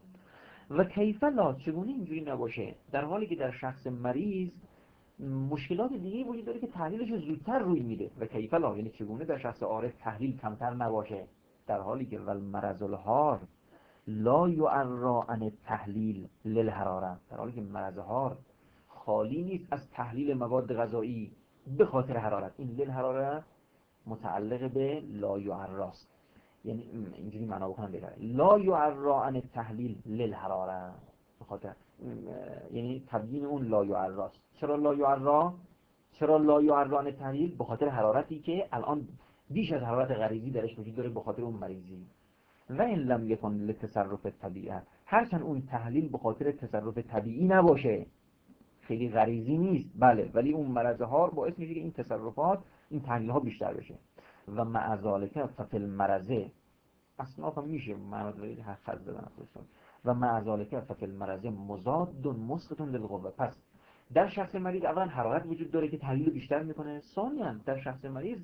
و کیف لا، چگونه اینجوری نباشه در حالی که در شخص مریض مشکلات دیگه وجود داره که تحلیلش زودتر روی میده. و کیف لا یعنی چگونه در شخص عارف تحلیل کمتر نباشه در حالی که ول مرض الحار لا یعرا عن التحلیل للحراره، در حالی که مرض حار خالی نیست از تحلیل مواد غذایی به خاطر حرارت. این للحراره متعلق به لا یعراست، یعنی اینجوری معنا بکنم بهتره، لا یعرا عن التحلیل للحراره، به خاطر یعنی تبیین اون لا یعراست. چرا لا یعرا؟ چرا لا یعرا عن التحلیل؟ به خاطر حرارتی که الان بیش از حرارت غریزی درش وجود داره به خاطر اون مریضی. و این لم یکن لتصرف طبیعه، هرچند اون تحلیل به خاطر تصرف طبیعی نباشه، خیلی غریزی نیست، بله، ولی اون مرض ها باعث میشه که این تصرفات، این تحلیل ها بیشتر بشه. و مع ذالک ففی المرض، اصناف هم میشه معنی حد زدن خودشون. و مع ذالک ففی المرض مضاد مسقط للقوه، پس در شخص مریض اولا حرارت وجود داره که تحلیل بیشتر میکنه، ثانیاً در شخص مریض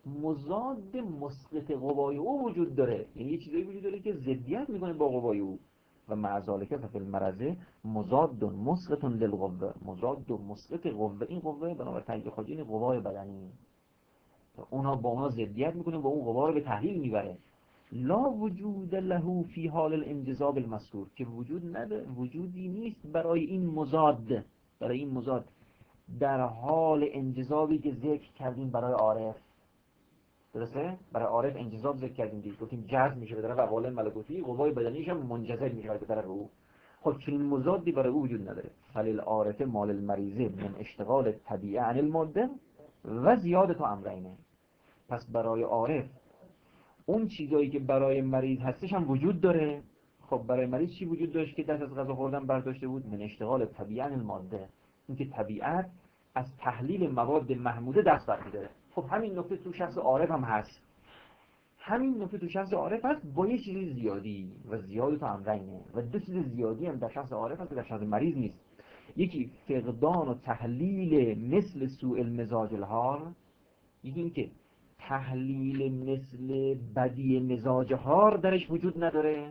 مضاد مسقط قوای او وجود داره، یعنی یه چیزایی وجود داره که ضدیت میکنه با قوای او. و مع ذالک ففی المرض مضاد مسقط للقوه، مضاد مسقط قوه، این قوه بنابر تعریف خارجی این قوای بدنی، اونا با اونا ضدیت میکنه، با اون قوا رو به تحلیل میبره. لا وجود له فی حال الانجذاب المذکور، که وجود نداره، وجودی نیست برای این مضاد، برای این مضاد در حال انجذابی که ذکر کردیم برای عارف. درسته؟ برای عارف انجذاب ذکر کردیم دیگه، گفتیم جذب میشه به طرف عوالم ملکوتی، قوای بدنیش هم منجذب میشه به طرف روح. خب چنین مضادی برای او وجود نداره. فللعارف مال المریضه من اشتغال طبیعه عن الماده و زیادت امرینه، پس برای عارف اون چیزایی که برای مریض هستش هم وجود داره. خب برای مریض چی وجود داشت که دست از غذا خوردن برداشته بود؟ من اشتغال طبیعه عن الماده، اینکه طبیعت از تحلیل مواد محموده دست برمی‌داره. خب همین نکته تو شخص عارف هم هست، همین نکته تو شخص عارف هست با یه چیز زیادی، و زیادت امرینه، و دو چیز زیادی هم در شخص عارف هست که در شخص مریض نیست. یکی فقدان و تحلیل مثل سوء المزاج الحار، یکی این که تحلیل مثل بدی مزاج حار درش وجود نداره.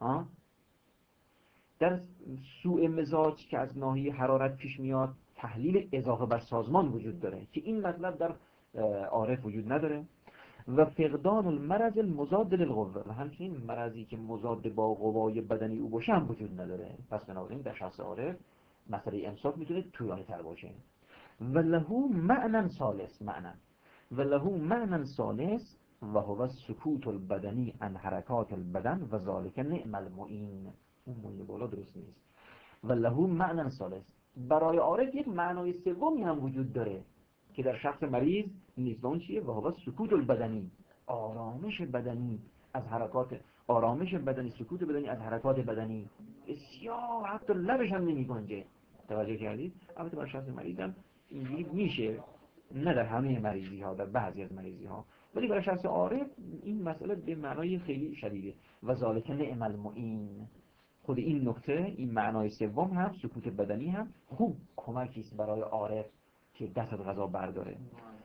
در سوء مزاج که از ناحیه حرارت پیش میاد تحلیل اضافه بر سازمان وجود داره که این مطلب در عارف وجود نداره. و فقدان المرض المضاد للقوه، و همچنین مرضی که مضاد با قوای بدنی او باشه هم وجود نداره. پس بنابراین در شخص عارف مسئله امساک میتونه طولانی تر باشه. و له معنی ثالث، معنی ثالث و هو سکوت البدنی عن حرکات البدن و ذالک نعم المعین. اون موین بالا درست نیست. و له معنی ثالث، برای عارف یک معنای سومی هم وجود داره که در شخص مریض نیست. و اون چیه؟ و هو سکوت البدنی، آرامش بدنی از حرکات، آرامش بدنی، سکوت بدنی از حرکات بدنی. بسیار حتی لبش هم نمی گنجه. توجه کردید؟ البته برای شخص مریض هم اینجوری میشه، نه در همه مریضی ها، در بعضی از مریضی ها، ولی برای شخص عارف این مسئله به معنای خیلی شدیده. و ذالک نعم المعین، خود این نکته، این معنای سوم هم سکوت بدنی هم خوب کمکی است برای عارف که دست از غذا برداره.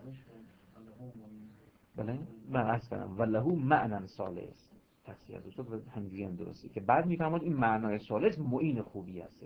بله من عرض کردم و له معنی ثالث، تفسیر از اصول و همینجوری هم درسته که بعد میفهمد این معنای ثالث معین خوبی هست.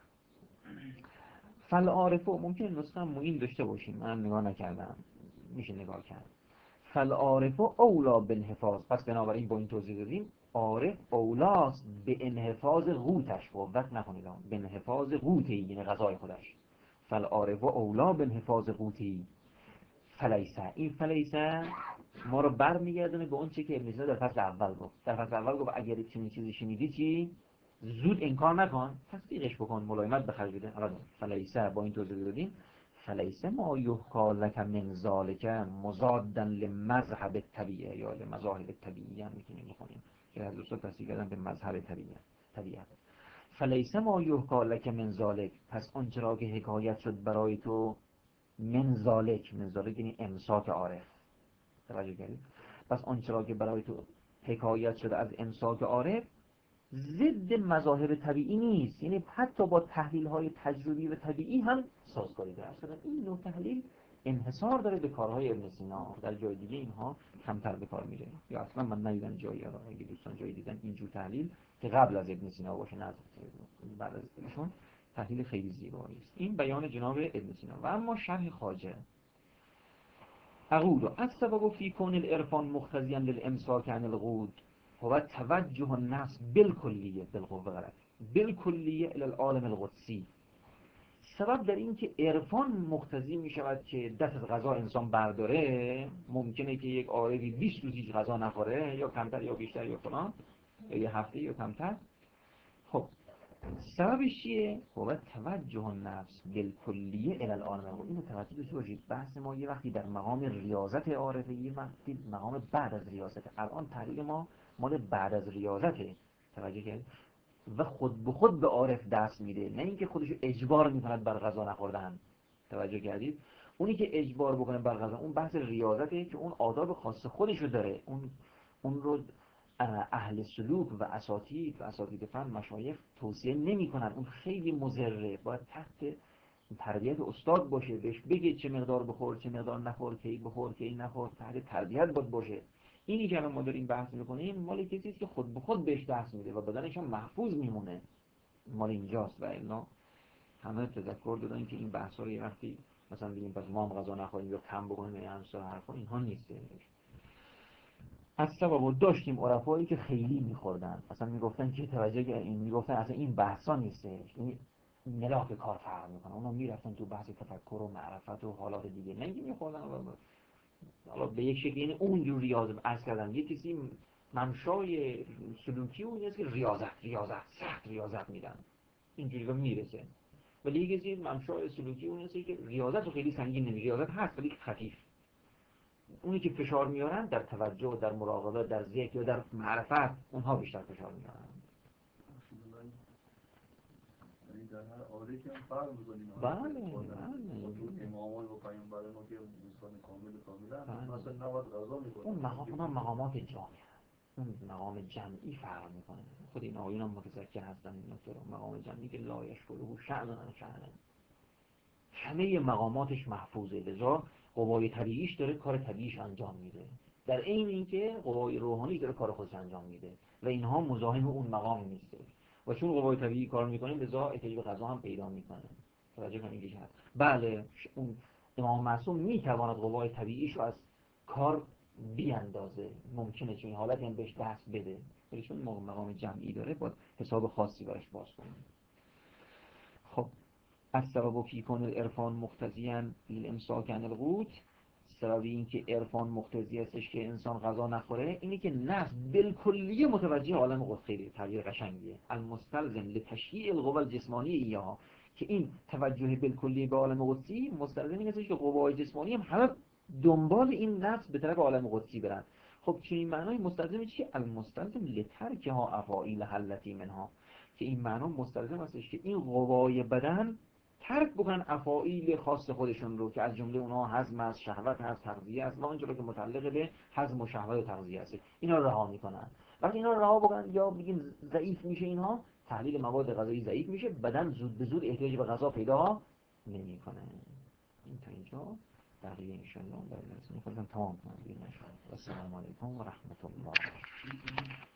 فالعارفو ممکنه نسخه هم معین داشته باشیم، من نگاه نکردم، میشه نگاه کرد. فالعارفو اولا بالحفاظ، پس بنابراین با این توضیح دادیم عارف اولاست به انحفاظ قوتش، وقت نکنید به انحفاظ قوتی، یعنی غذای خودش. فالعارفو اولا به انحفاظ قوتی. فلیسه، این فلیسه ما رو برمیگردونه به اون چی که ابن سینا در فصل اول گفت. در فصل اول گفت اگر چنین چیزی شنیدی چی؟ زود انکار نکن، تصدیقش بکن، ملایمت به خرج بده. حالا فلیسه با این توضیح دادیم فلیسه ما یحکا لک من ذالک مضادا لمذهب الطبیعه یا لمذاهب الطبیعیه هم میتونیم بخونیم که از دوستان تصدیق کردن به مذهب طبیعت. فلیسه ما یحکا لک من ذالک، پس آنچه را که حکایت شد برای تو من ذالک، من ذالک یعنی امساک عارف، توجه کردید؟ پس آنچه را که برای تو حکایت شده از امساک عارف ضد مذاهب طبیعی نیست، یعنی حتی با تحلیل های تجربی و طبیعی هم سازگاری داره. اصلا این نوع تحلیل انحصار داره به کارهای ابن سینا. در جای دیگه اینها کمتر به کار میره، یا اصلا من ندیدم جایی. اگه دوستان جایی دیدن اینجور تحلیل که قبل از ابن سینا باشه، نه بعد از ایشون، تحلیل خیلی زیبایی است. این بیان جناب ابن سینا. و اما شرح خواجه: اقول السبب في كون العرفان مختزيا للامساك عن الغود هو توجه النفس بالكلية بالكلية الى العالم القدسی. سبب در این که عرفان مقتضی می شود که دست از غذا انسان برداره. ممکنه که یک عارفی 20 روز هیچ غذا نخوره، یا کمتر یا بیشتر یا فلان، یا یه هفته یا کمتر. خب سببش چیه؟ هو توجه النفس بالکلیه الی العالم. اینو توجه داشته باشید، بحث ما یه وقتی در مقام ریاضت عارفه، یه وقتی مقام بعد از ریاضت. الان تحلیل ما مال بعد از ریاضته، توجه کردید؟ و خود به خود به عارف دست میده، نه اینکه خودشو اجبار میکند بر غذا نخوردن. توجه کردید؟ اونی که اجبار بکنه بر غذا، اون بحث ریاضته که اون آداب خاص خودشو داره. اون رو اهل سلوک و اساتید فن مشایخ توصیه نمیکنن. اون خیلی مضره، باید تحت تربیت استاد باشه، بهش بگه چه مقدار بخور، چه مقدار نخور، کی بخور کی نخور، تحت تربیت باشه. اینی که ما داریم بحث میکنیم مال کسی است که خود به خود بهش دست میده و بدنش هم محفوظ میمونه، مال اینجاست. و اینا همه تذکر دادن که این بحثا رو یه وقتی مثلا بگیم پس ما هم غذا نخوریم یا کم بکنیم یا همسر حرفا، اینها نیست. از سبب داشتیم عرفایی که خیلی میخوردن، اصلا میگفتن که توجه که این میگفتن اصلا این بحثا نیستش، این ملاک کار فرق میکنه. اونا میرفتن تو بحث تفکر و معرفت و حالات دیگه، نه اینکه میخوردن حالا به یک شکلی. یعنی اونجور ریاضت عرض کردن یه کسی ممشای سلوکی اون نیست که ریاضت سخت ریاضت میدن، اینجوری رو میرسه. ولی یه کسی ممشای سلوکی اون نیست که ریاضت رو خیلی سنگین نمی، ریاضت هست ولی خفیف. اونی که فشار میارن در توجه، در مراقبه، در ذکر یا در معرفت، اونها بیشتر فشار میارن. یعنی در هر عاده که هم فرق می‌کنیم. بله امامان و پیامبران ما که انسان کاملا مثلا نباید غذا می‌کنن. اون مقامات جامعه، اون مقام جمعی فرق میکنه. خود این آقایون هم متذکر هستن این نکته رو. مقام جمعی که لا یشغله شأن همه مقاماتش محفوظه، لذا قوای طبیعیش داره کار طبیعیش انجام میده، در عین اینکه قوای روحانی داره کار خودش انجام میده و اینها مزاحم اون مقام نیسته. و چون قوای طبیعی کار میکنه لذا احتیاج به غذا هم پیدا میکنه. توجه کنید که بله اون امام معصوم میتواند قوای طبیعیش رو از کار بیاندازه، ممکنه چون حالتی هم بهش دست بده، ولی چون مقام جمعی داره باید حساب خاصی براش باز کنه. خب السبب فی کون العرفان مقتضیاً للامساک عن القوت. سبب این که عرفان مقتضی هستش که انسان غذا نخوره اینه که نفس بالکلیه متوجه عالم قدس. خیلی تعبیر قشنگیه. المستلزم لتشییع القوى الجسمانی ایها، که این توجه بالکلیه به عالم قدسی مستلزم این هستش که قوای جسمانی هم همه دنبال این نفس به طرف عالم قدسی برن. خب چون این معنای مستلزم چیه؟ المستلزم لترکها افاعیل حلتی منها، که این معنا مستلزم هستش که این قوای بدن ترک بکنن افاعیل خاص خودشون رو، که از جمله اونها هضم است، شهوت هست، تغذیه است، و اونجوری که متعلق به هضم و شهوت و تغذیه است، اینا رو رها میکنن. وقتی اینا رو رها بکنن یا بگیم ضعیف میشه، اینها تحلیل مواد غذایی ضعیف میشه، بدن زود به زود احتیاج به غذا پیدا نمیکنه. این تا اینجا بقیه ان شاء الله در درس می‌خوام تمام کنم. السلام علیکم و رحمت الله.